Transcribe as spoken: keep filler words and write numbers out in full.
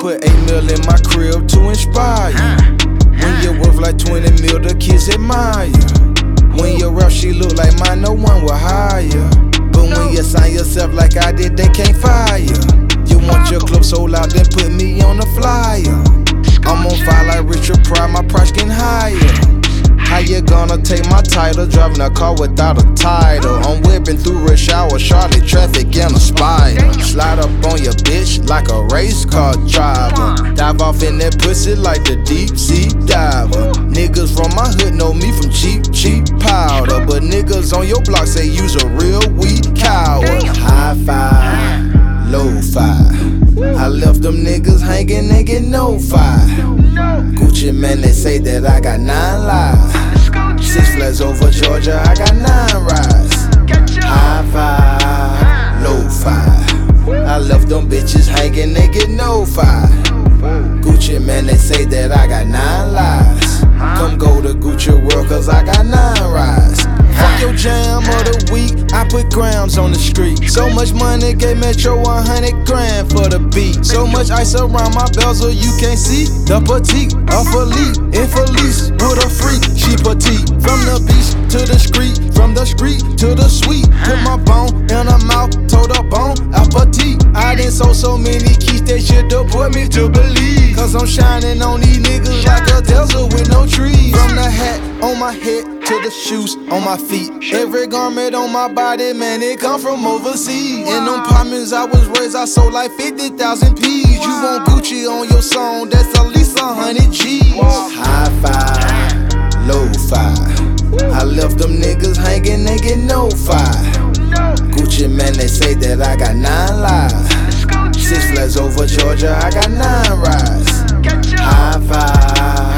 put eight mil in my crib to inspire. When you're worth like twenty mil, the kids admire. When your rap shit look like mine, no one will hire. But when you sign yourself like I did, they can't fire. You want your club sold out, then put me on the flyer. I'm on fire like Richard Pryor, my price getting higher. How you gonna take my title? Driving a car without a title. I'm whipping through rush hour, Charlotte traffic in a spider. Slide up on your bitch like a race car driver. Dive off in that pussy like the deep sea diver. Niggas from my hood know me from cheap, cheap powder. But niggas on your block say you's a real weak coward. High five, low five. I left them niggas hanging, they get no fire. Gucci man, they say that I got nine lives. Six flats over Georgia, I got nine rides. High five, low five. I left them bitches hanging, they get no fire. Gucci man, they say that I got nine lives. Come go to Gucci World, cause I got nine rides. Fuck your jam of the week, I put grams on the street. So much money, gave Metro one hundred grand for the beat. So much ice around my bezel, you can't see the petite. A Philippe, infelice, with a freak, she petite. From the beach to the street, from the street to the suite. Put my bone in her mouth, told her bone, appetit. I done sold so many keys, they should deport me to believe. Cause I'm shining on these niggas like a desert with no trees. From the hat on my head to the shoes on my feet. Every garment on my body, man, it come from overseas. In them apartments I was raised, I sold like fifty thousand P's. You want Gucci on your song, that's at least a hundred G's. High five, low five. I left them niggas hanging, they get no fire. Gucci man, they say that I got nine lives. Six flats over Georgia, I got nine rides. High five.